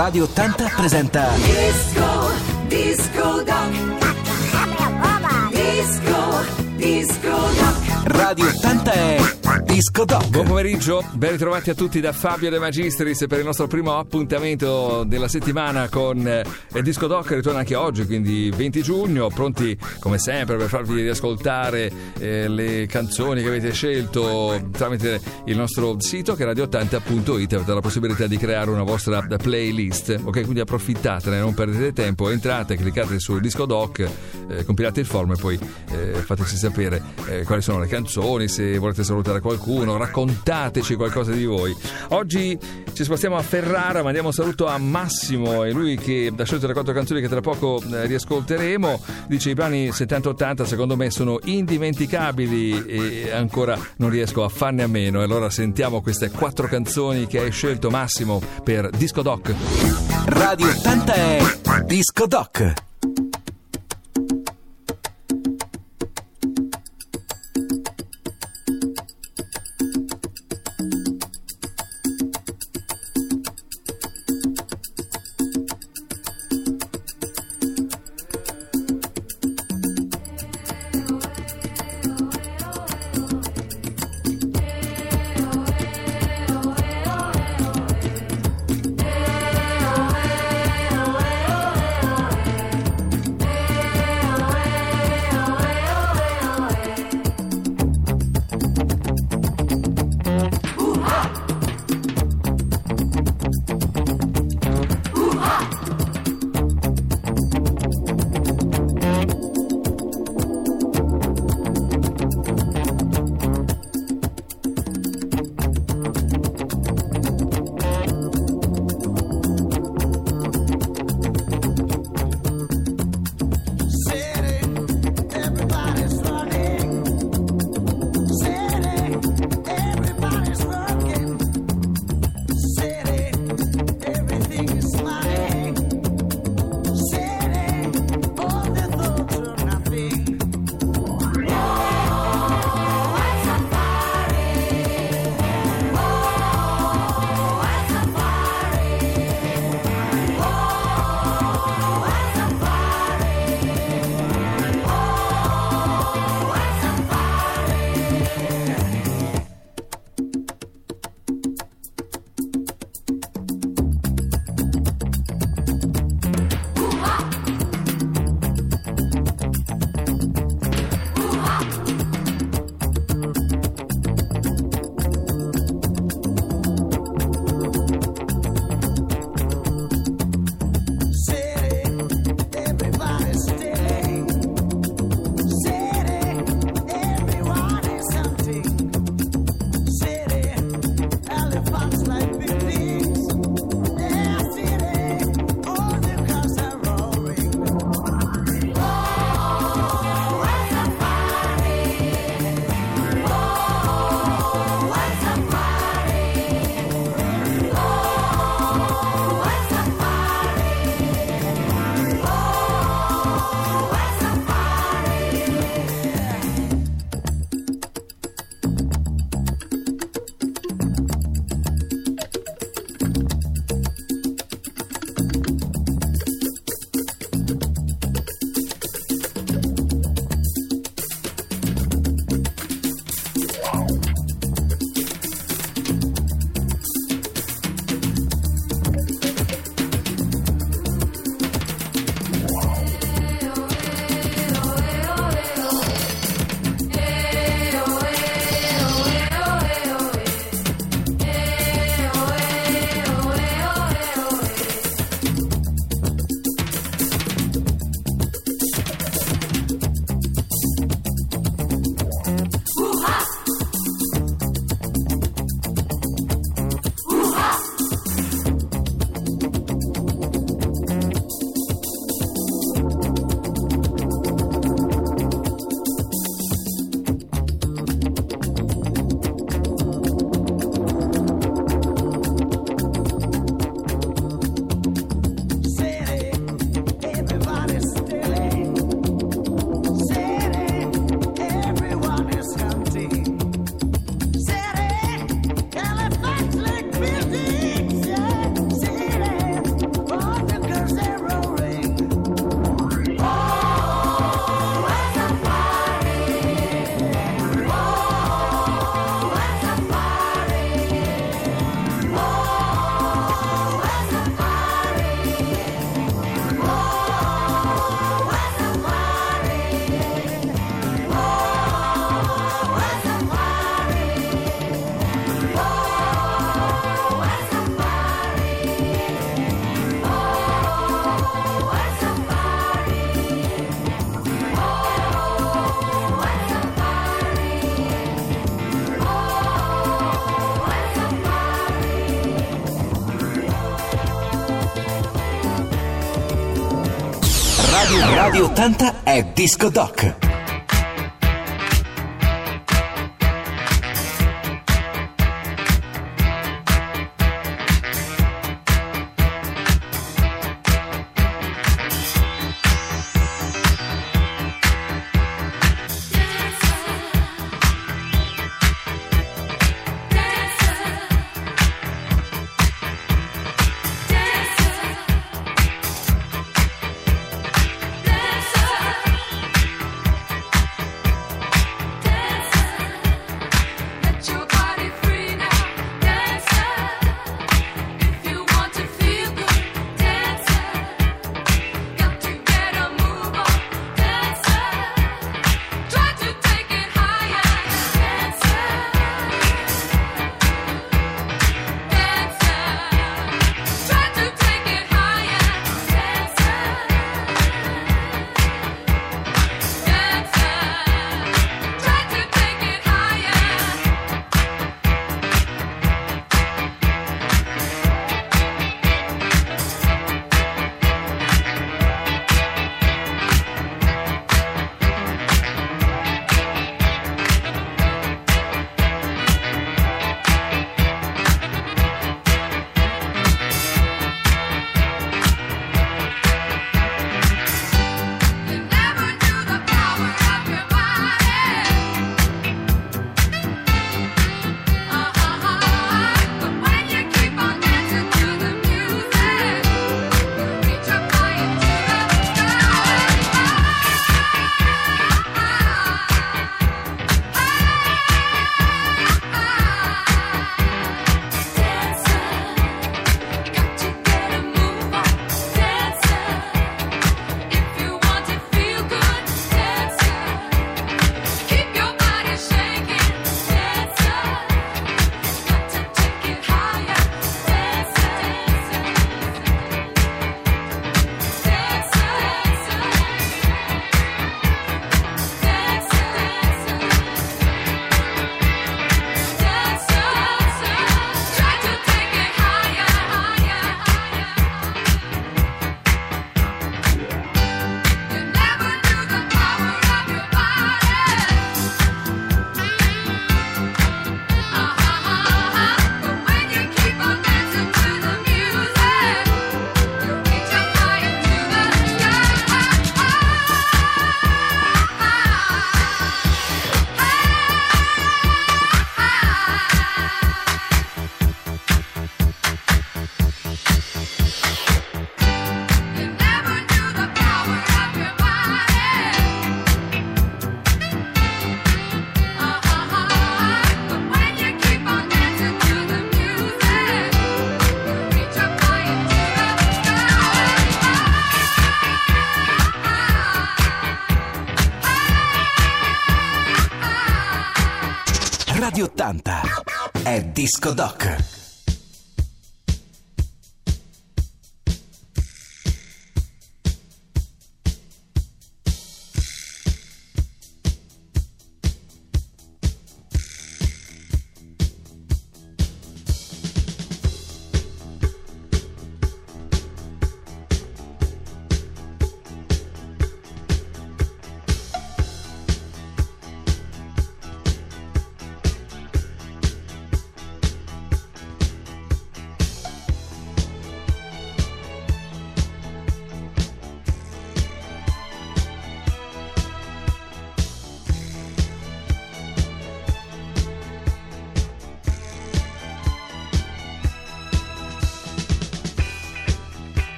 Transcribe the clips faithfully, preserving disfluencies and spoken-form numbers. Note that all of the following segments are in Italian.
Radio ottanta presenta Disco, Disco Doc. Disco, Disco Doc. Radio ottanta è Disco Doc. Buon pomeriggio, ben ritrovati a tutti da Fabio De Magistris per il nostro primo appuntamento della settimana con eh, Disco Doc. Ritorna anche oggi, quindi venti giugno, pronti come sempre per farvi riascoltare eh, le canzoni che avete scelto tramite il nostro sito che è radio ottanta punto it. Avete la possibilità di creare una vostra playlist, ok? Quindi approfittatene, non perdete tempo, entrate, cliccate su Disco Doc, eh, compilate il form e poi eh, fateci sapere eh, quali sono le canzoni, se volete salutare qualcuno, raccontateci qualcosa di voi. Oggi ci spostiamo a Ferrara, mandiamo un saluto a Massimo, è lui che ha scelto le quattro canzoni che tra poco eh, riascolteremo. Dice: i brani settanta ottanta secondo me sono indimenticabili e ancora non riesco a farne a meno. E allora sentiamo queste quattro canzoni che hai scelto, Massimo, per Disco Doc. Radio ottanta è Disco Doc. Radio, Radio ottanta è Disco Doc. Radio ottanta è Disco Doc.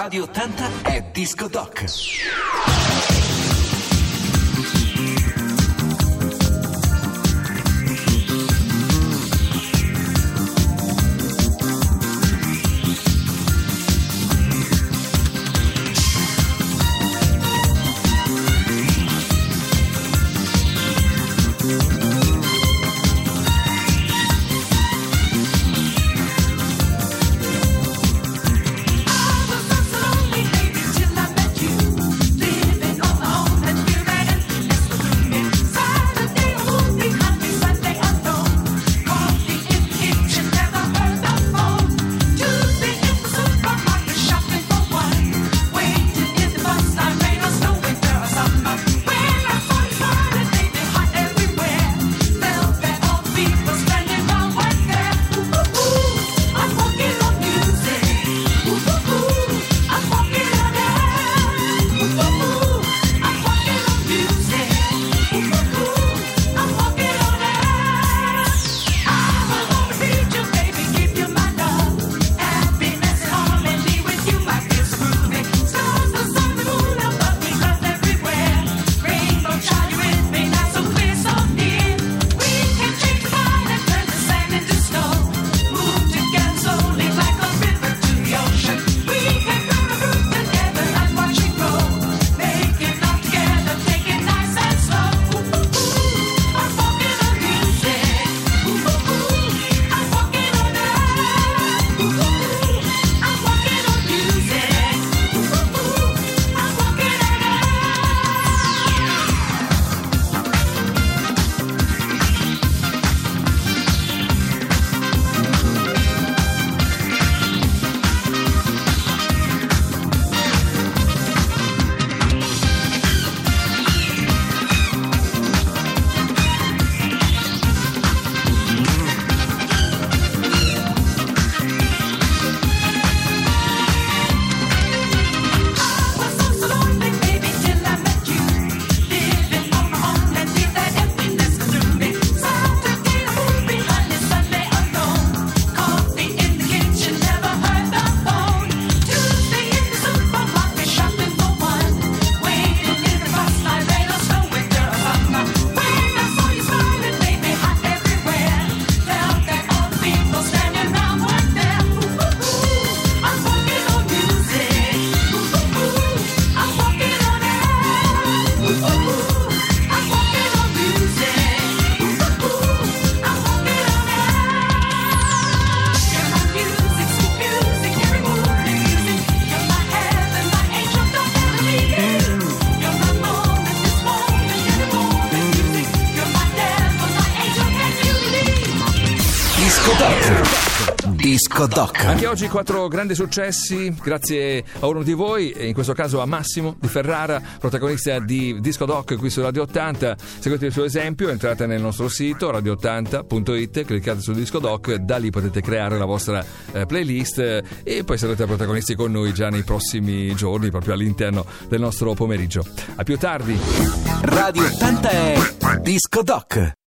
Radio ottanta è Disco Doc. Disco Doc. Anche oggi quattro grandi successi grazie a uno di voi, e in questo caso a Massimo di Ferrara, protagonista di Disco Doc qui su Radio ottanta. Seguite il suo esempio, entrate nel nostro sito radio ottanta punto it, cliccate su Disco Doc, da lì potete creare la vostra eh, playlist eh, e poi sarete protagonisti con noi già nei prossimi giorni, proprio all'interno del nostro pomeriggio. A più tardi. Radio ottanta è Disco Doc.